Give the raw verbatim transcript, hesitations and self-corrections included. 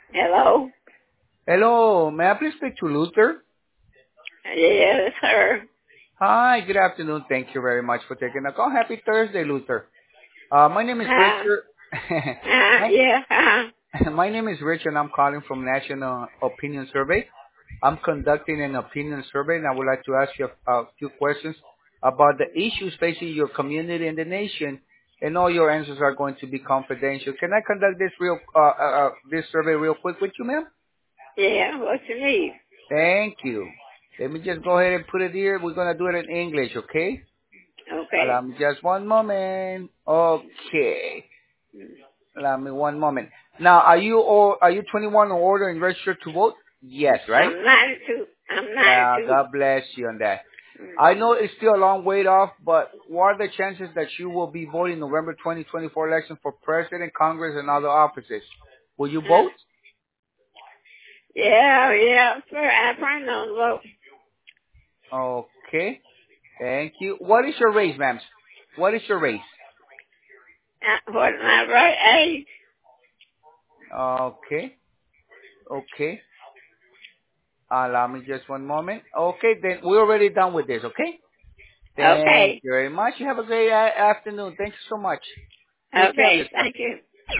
Hello? Hello, may I please speak to Luther? Yes, sir. Hi, good afternoon. Thank you very much for taking the call. Happy Thursday, Luther. Uh, my name is Uh, Richard. uh, my, yeah, uh, my name is Richard and I'm calling from National Opinion Survey. I'm conducting an opinion survey and I would like to ask you a, a few questions about the issues facing your community and the nation, and all your answers are going to be confidential. Can I conduct this real uh, uh, uh, this survey real quick with you, ma'am? yeah, what you need? Thank you. Let me just go ahead and put it here. We're going to do it in English, okay? Allow Okay. me just one moment. Okay. Allow me one moment. Now, are you or are you twenty-one or older and registered to vote? Yes, right? I'm ninety-two. I'm Uh, ninety-two. God bless you on that. I Mm-hmm. know it's still a long way off, but what are the chances that you will be voting November twenty twenty-four election for president, Congress, and other offices? Will you Uh, vote? yeah, yeah, sir, I plan on vote. Okay. Thank you. What is your race, ma'am? What is your race? Uh, what my right age? Okay. Okay. Allow me just one moment. Okay, then we're already done with this, okay? Thank Okay. you very much. You have a great uh, afternoon. Thank you so much. Take care of Okay, yourself. thank you.